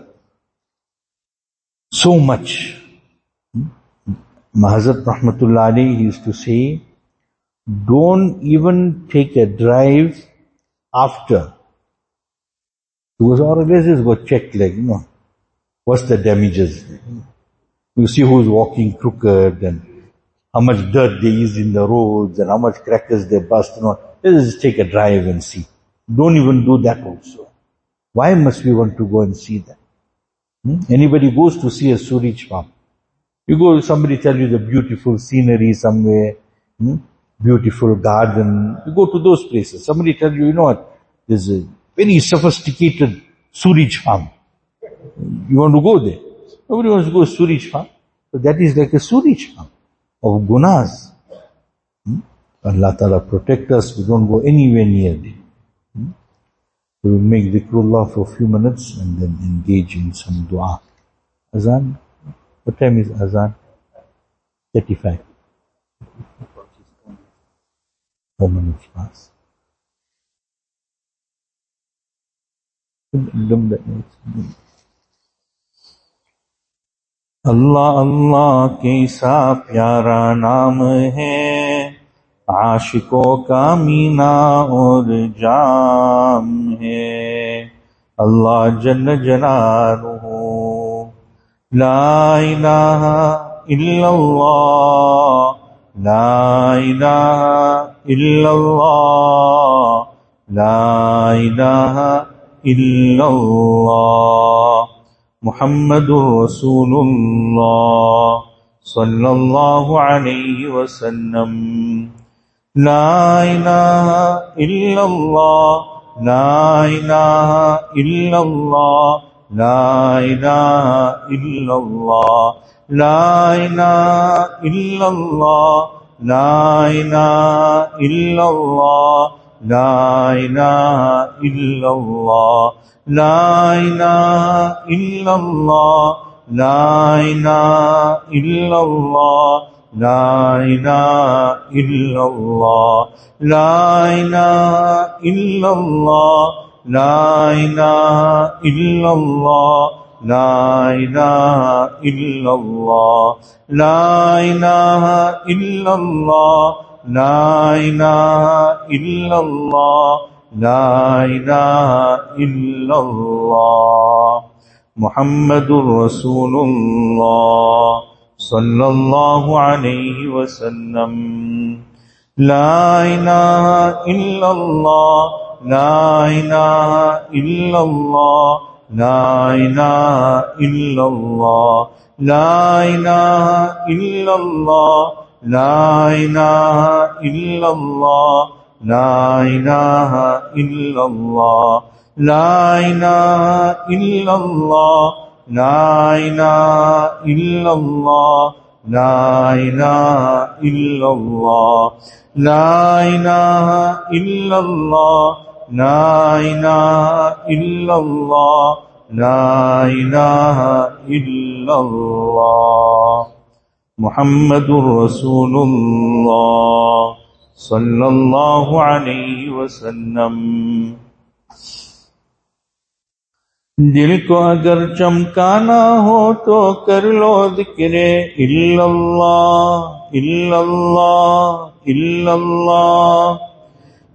so much. Hmm? Mahazrat Rahmatullah Ali used to say, don't even take a drive after. Because always just go check, like, you know, what's the damages? You see who's walking crooked and how much dirt there is in the roads and how much crackers they bust and all. Let's just take a drive and see. Don't even do that also. Why must we want to go and see that? Hmm? Anybody goes to see a sewage farm. You go, somebody tell you the beautiful scenery somewhere, hmm? beautiful garden. You go to those places. Somebody tell you, you know what, there's a very sophisticated sewage farm. You want to go there. Nobody wants to go to sewage farm. So that is like a sewage farm of gunas. Hmm? Allah Ta'ala protect us. We don't go anywhere near there. Hmm? We will make dhikrullah for a few minutes and then engage in some dua. Azan? What time is Azan? thirty-five. Four minutes past. अल्लाह अल्लाह कैसा प्यारा नाम है, आशिकों का मीना और जाम है। अल्लाह जल जलालुहु, ला इलाहा इल्लल्लाह, ला इलाहा इल्लल्लाह, ला इलाहा इल्लल्लाह, मुहम्मदुर रसूलुल्लाह सल्लल्लाहु अलैहि वसल्लम। ला इलाहा इल्लल्लाह, ला इलाहा इल्लल्लाह, ला इलाहा इल्लल्लाह, ला इलाहा इल्लल्लाह, ला इलाहा इल्लल्लाह, ला इलाहा इल्लल्लाह, ला इलाहा इल्लल्लाह, ला इलाहा इल्लल्लाह, ला इलाहा इल्लल्लाह, ला इलाहा इल्लल्लाह, ला इलाहा इल्लल्लाह, ला इलाहा इल्लल्लाह, ला इलाहा इल्लल्लाह, ला इलाहा इल्लल्लाह, ला इलाहा इल्लल्लाह, मुहम्मदुर रसूलुल्लाह सल्लल्लाहु अलैहि वसल्लम। ला इलाहा इल्लल्लाह, ला इलाहा इल्लल्लाह, ला इलाहा इल्लल्लाह, ला इलाहा इल्लल्लाह, ला इलाहा इल्लल्लाह, ला इलाहा इल्लल्लाह, ला इलाहा इल्लल्लाह, ला इलाहा इल्लल्लाह, ला इलाहा इल्लल्लाह, ला इलाहा इल्लल्लाह, ला इलाहा इल्लल्लाह, ला इलाहा इल्लल्लाह, मुहम्मदुर रसूलुल्लाह सल्लल्लाहु अलैहि वसल्लम। दिल को अगर चमकाना हो तो कर लो जिक्रे इल्लल्लाह, इल्लल्लाह, इल्लल्लाह।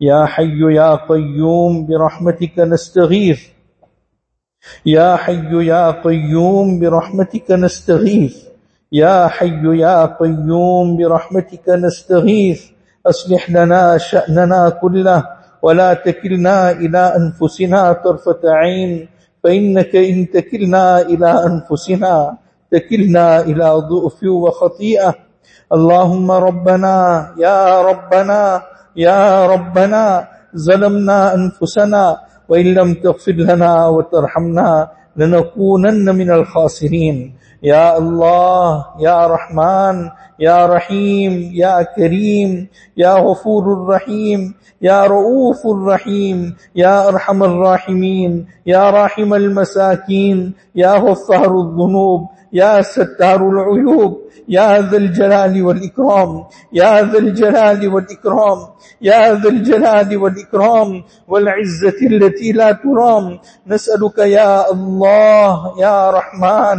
يا حي يا قيوم برحمتك نستغيث يا حي يا قيوم برحمتك نستغيث يا حي يا قيوم برحمتك نستغيث أصلح لنا شأننا كله ولا تكلنا إلى أنفسنا طرفة عين فإنك إن تكلنا إلى أنفسنا تكلنا إلى ضعف وخطيئة. اللهم ربنا يا ربنا يا ربنا ظلمنا أنفسنا وإن لم تغفر لنا وترحمنا لنكونن من الخاسرين. يا الله يا رحمن يا رحيم يا كريم يا غفور رحيم يا رؤوف رحيم يا أرحم الراحمين يا راحم المساكين يا غفار الذنوب يا ستار العيوب يا ذا الجلال والإكرام يا ذا الجلال والإكرام يا ذا الجلال والإكرام والعزة التي لا ترام. نسألك يا الله يا رحمن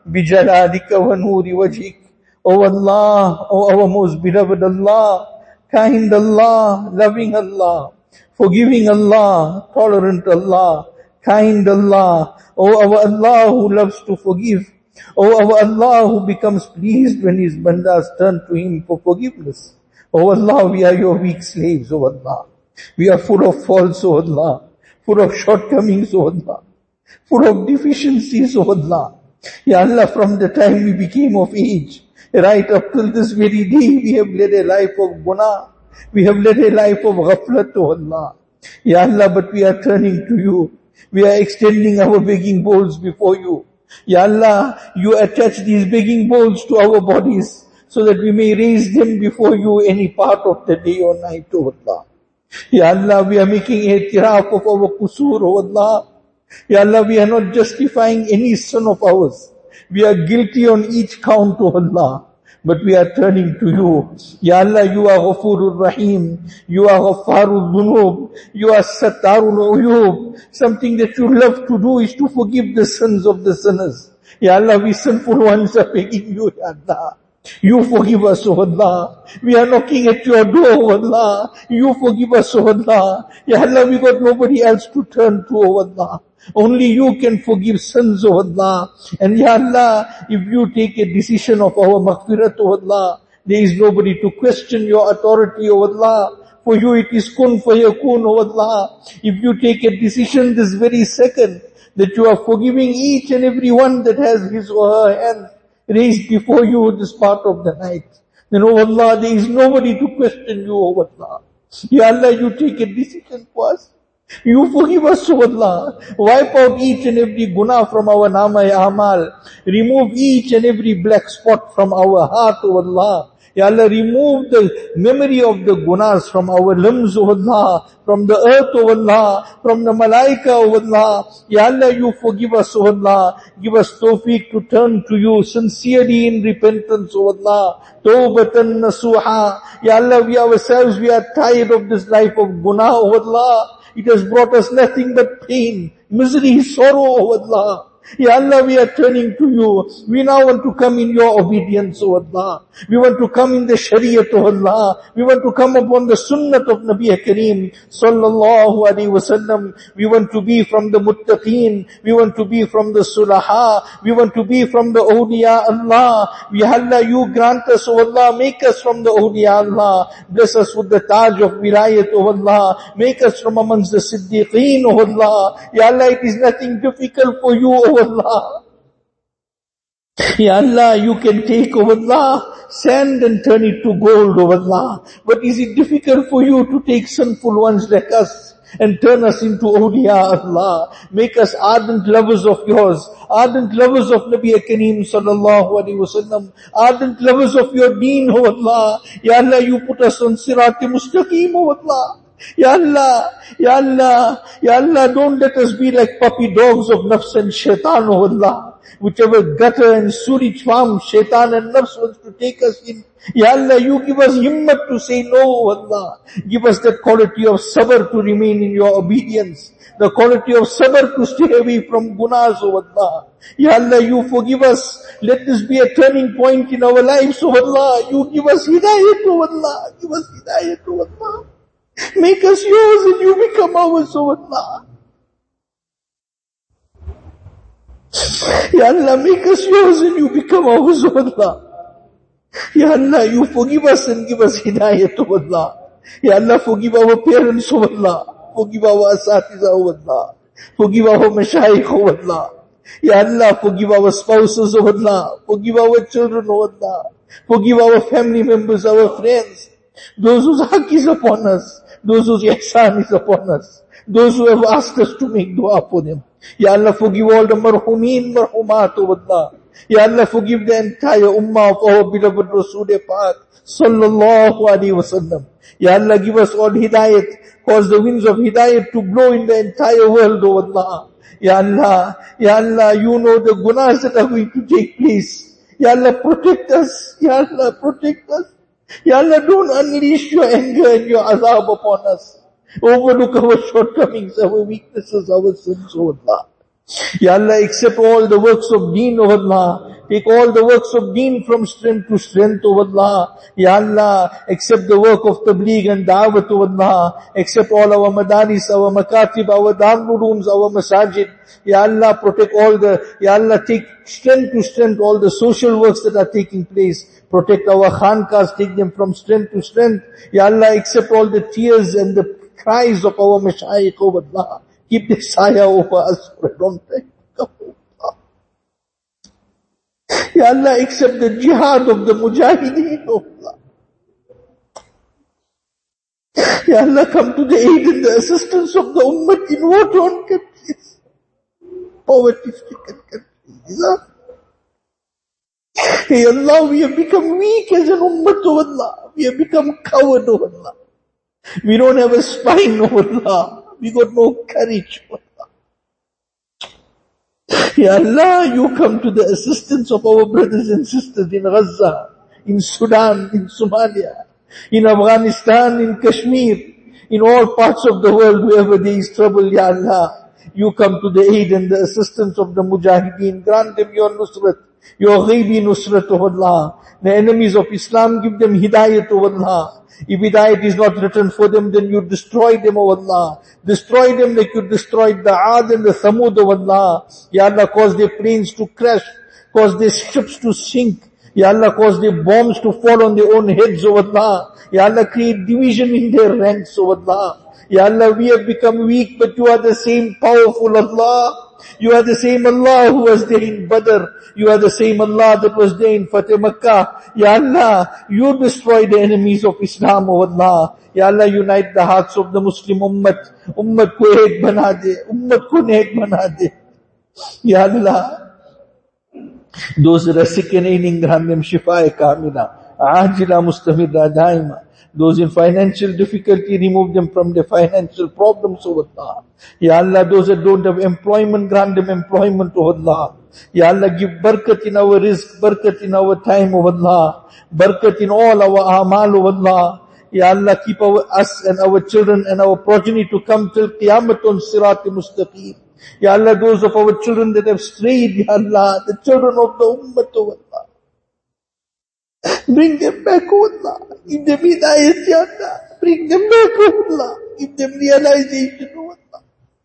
بجلالك ونور وجهك. O Allah, O our most beloved Allah, kind Allah, loving Allah, forgiving Allah, tolerant Allah, kind Allah, O our Allah who loves to forgive, O our Allah who becomes pleased when his bandas turn to him for forgiveness. O Allah, we are your weak slaves, O Allah. We are full of faults, O Allah, full of shortcomings, O Allah, full of deficiencies, O Allah. Ya Allah, from the time we became of age, right up till this very day, we have led a life of guna. We have led a life of ghaflat, O Allah. Ya Allah, but we are turning to you. We are extending our begging bowls before you. Ya Allah, you attach these begging bowls to our bodies so that we may raise them before you any part of the day or night, O Allah. Ya Allah, we are making i'tiraf of our qusur, O Allah. Ya Allah, we are not justifying any sin of ours. We are guilty on each count, O Allah. But we are turning to you. Ya Allah, you are Ghafurur Rahim. You are Ghafarul Dhunub. You are Sattarul Uyub. Something that you love to do is to forgive the sins of the sinners. Ya Allah, we sinful ones are begging you, Ya Allah. You forgive us, O Allah. We are knocking at your door, O Allah. You forgive us, O Allah. Ya Allah, we got nobody else to turn to, O Allah. Only you can forgive sins, O Allah. And Ya Allah, if you take a decision of our maghfirat, O Allah, there is nobody to question your authority, O Allah. For you it is kun fayakun, O Allah. If you take a decision this very second, that you are forgiving each and every one that has his or her hand raised before you this part of the night, then, O Allah, there is nobody to question you, O Allah. Ya Allah, you take a decision for us. You forgive us, O Allah. Wipe out each and every guna from our nama-i-amal. Remove each and every black spot from our heart, O Allah. Ya Allah, remove the memory of the gunas from our limbs, O Allah, from the earth, O Allah, from the malaika, O Allah. Ya Allah, you forgive us, O Allah. Give us tawfiq to turn to you sincerely in repentance, O Allah. Tawbatan nasuha. Ya Allah, we ourselves, we are tired of this life of guna, O Allah. It has brought us nothing but pain, misery, sorrow, O Allah. Ya Allah, we are turning to you. We now want to come in your obedience, O Allah. We want to come in the Shariat, O Allah. We want to come upon the Sunnat of Nabi Kareem sallallahu alaihi wasallam. We want to be from the Muttaqeen. We want to be from the Sulaha. We want to be from the Awliya Allah. Ya Allah, you grant us, O Allah. Make us from the Awliya Allah. Bless us with the Taj of Wilayat, O Allah. Make us from amongst the Siddiqeen, O Allah. Ya Allah, it is nothing difficult for you, O Allah. Ya Allah, you can take, O Allah, sand and turn it to gold, O Allah. But is it difficult for you to take sinful ones like us and turn us into awliya Allah? Make us ardent lovers of yours, ardent lovers of Nabi Kareem sallallahu alaihi wasallam, ardent lovers of your deen, O Allah. Ya Allah, you put us on Sirat Mustaqim, O Allah. Ya Allah, Ya Allah, Ya Allah, don't let us be like puppy dogs of nafs and shaitan, O Allah. Whichever gutter and sewage farm shaitan and nafs wants to take us in, Ya Allah, you give us himmat to say no, O Allah. Give us that quality of sabr to remain in your obedience, the quality of sabr to stay away from gunas, O Allah. Ya Allah, you forgive us. Let this be a turning point in our lives, O Allah. You give us hidayat, O Allah. Give us hidayat, O Allah. Make us yours and you become ours, O Allah. Ya Allah, make us yours and you become ours, O Allah. Ya Allah, you forgive us and give us hidayat, O Allah. Ya Allah, forgive our parents, O Allah. Forgive our asatiza, O Allah. Forgive our mashayikh, O Allah. Ya Allah, forgive our spouses, O Allah. Forgive our children, O Allah. Forgive our family members, our friends. Those whose haqq is upon us. Those whose ihsan is upon us. Those who have asked us to make dua for them. Ya Allah, forgive all the marhumeen, marhumat, O Allah. Ya Allah, forgive the entire ummah of our beloved Rasul Pak, sallallahu alayhi wa sallam. Ya Allah, give us all hidayat. Cause the winds of hidayat to blow in the entire world, O Allah. Ya Allah, Ya Allah, you know the gunas that are going to take place. Ya Allah, protect us. Ya Allah, protect us. Ya Allah, don't unleash your anger and your azab upon us. Overlook our shortcomings, our weaknesses, our sins, O Allah. Ya Allah, accept all the works of deen, O Allah. Take all the works of deen from strength to strength, O Allah. Ya Allah, accept the work of tabligh and da'wat, O Allah. Accept all our madaris, our makatib, our darul rooms, our masajid. Ya Allah, protect all the, Ya Allah, take strength to strength all the social works that are taking place. Protect our khankas, take them from strength to strength. Ya Allah, accept all the tears and the cries of our mashayikh, O Allah. Keep the saya over us for a long time. Ya Allah, accept the jihad of the mujahideen, O Allah. Ya Allah, come to the aid and the assistance of the ummah in war-torn countries, poverty-stricken countries. Hey Allah, we have become weak as an ummah, O Allah. We have become coward, O Allah. We don't have a spine, O Allah. We got no courage, O Allah. Ya Allah, you come to the assistance of our brothers and sisters in Gaza, in Sudan, in Somalia, in Afghanistan, in Kashmir, in all parts of the world wherever there is trouble, Ya Allah. You come to the aid and the assistance of the mujahideen. Grant them your nusrat, your ghaibi nusrat, O Allah. The enemies of Islam, give them hidayat, O Allah. If hidayat is not written for them, then you destroy them, O Allah. Destroy them like you destroyed the Aad and the Thamud, O Allah. Ya Allah, cause their planes to crash, cause their ships to sink. Ya Allah, cause their bombs to fall on their own heads, O Allah. Ya Allah, create division in their ranks, O Allah. Ya Allah, we have become weak, but you are the same powerful Allah. You are the same Allah who was there in Badr. You are the same Allah that was there in Fateh Makkah. Ya Allah, you destroy the enemies of Islam, O Allah. Ya Allah, unite the hearts of the Muslim Ummat. Ummat ko ek bana de. Ummat ko nek bana de. Ya Allah, those that are sick and ailing, grant them shifa-e kamila, ajila mustamirra daima. Those in financial difficulty, remove them from their financial problems, O Allah. Ya Allah, those that don't have employment, grant them employment, O Allah. Ya Allah, give barakat in our rizq, barakat in our time, O Allah. Barakat in all our amal, O Allah. Ya Allah, keep our, us and our children and our progeny to come till Qiyamah on Sirat Mustaqim. Ya Allah, those of our children that have strayed, Ya Allah, the children of the Ummah, O Allah. Bring them back, O Allah. Give them hidayat, Ya Allah. Bring them back, O Allah. Give them realization, O Allah.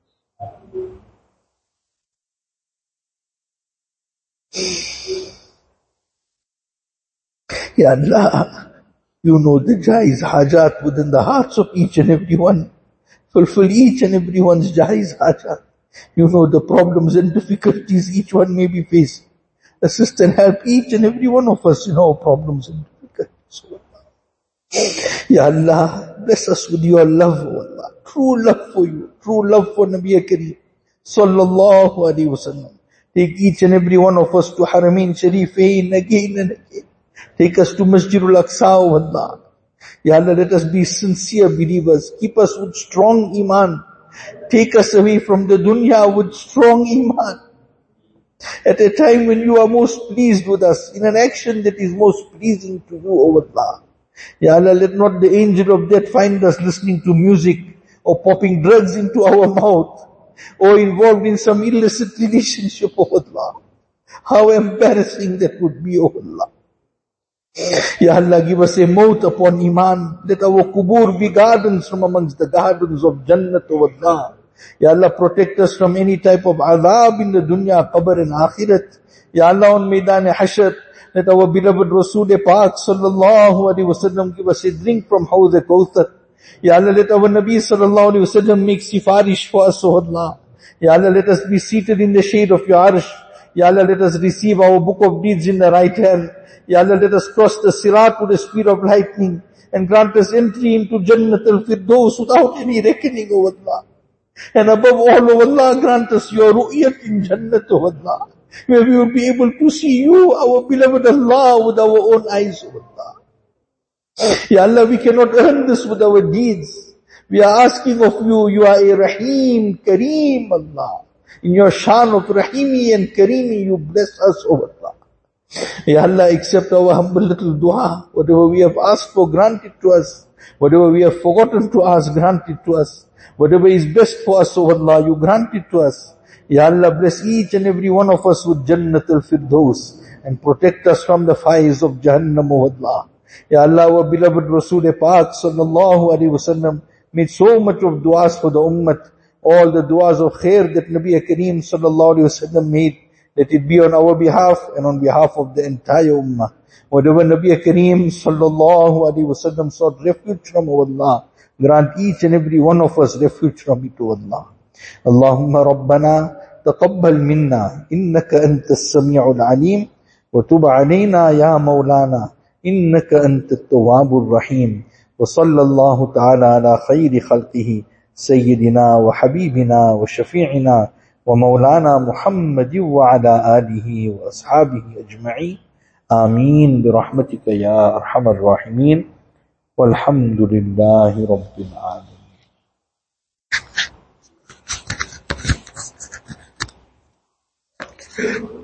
Ya Allah, you know the jaiz hajat within the hearts of each and every one. Fulfill each and everyone's jaiz hajat. You know the problems and difficulties each one may be facing. Assist and help each and every one of us in our problems and difficulties. Ya Allah, bless us with your love, O Allah. True love for you, true love for Nabi Kareem sallallahu alayhi wa sallam. Take each and every one of us to Haramain Sharifain again and again. Take us to Masjidul Aqsa, O Allah. Ya Allah, let us be sincere believers. Keep us with strong iman. Take us away from the dunya with strong iman. At a time when you are most pleased with us, in an action that is most pleasing to you, O Allah. Ya Allah, let not the angel of death find us listening to music or popping drugs into our mouth or involved in some illicit relationship, O Allah. How embarrassing that would be, O Allah. Ya Allah, give us a maut upon Iman. Let our kubur be gardens from amongst the gardens of Jannat, O Allah. Ya Allah, protect us from any type of adhab in the dunya, qabr and akhirat. Ya Allah, on Maidan Hashr, let our beloved Rasul Pak sallallahu alaihi wasallam give us a drink from Hawz Kawthar. Ya Allah, let our Nabi sallallahu alaihi wasallam make sifarish for us, O Allah. Ya Allah, let us be seated in the shade of your arsh. Ya Allah, let us receive our book of deeds in the right hand. Ya Allah, let us cross the sirat with the speed of lightning and grant us entry into Jannat al-Firdaus without any reckoning, O Allah. And above all, O Allah, grant us your ru'yat in Jannat, O Allah, where we will be able to see you, our beloved Allah, with our own eyes, O Allah. Ya Allah, we cannot earn this with our deeds. We are asking of you, you are a Rahim, Kareem, Allah. In your shan of Rahimi and Kareemi, you bless us, O Allah. Ya Allah, accept our humble little dua. Whatever we have asked for, grant it to us. Whatever we have forgotten to ask, grant it to us. Whatever is best for us, O Allah, you grant it to us. Ya Allah, bless each and every one of us with Jannat al-Firdaus and protect us from the fires of Jahannam, O Allah. Ya Allah, our beloved Rasul Pak sallallahu alaihi wasallam made so much of du'as for the ummah. All the du'as of khair that Nabi Kareem sallallahu alaihi wasallam made, let it be on our behalf and on behalf of the entire ummah. Whatever Nabi Kareem sallallahu alaihi wasallam sought refuge from, O Allah, grant each and every one of us refuge from it, O Allah. Allahumma Rabbana taqabbal minna innaka antas sami'ul alim wa tub alayna ya maulana innaka antat tawwabur rahim. Wa sallallahu ta'ala ala khayri khalqihi sayyidina wa habibina wa shafi'ina ومولانا محمد وعلى آله وأصحابه أجمعين آمين برحمتك يا أرحم الراحمين والحمد لله رب العالمين.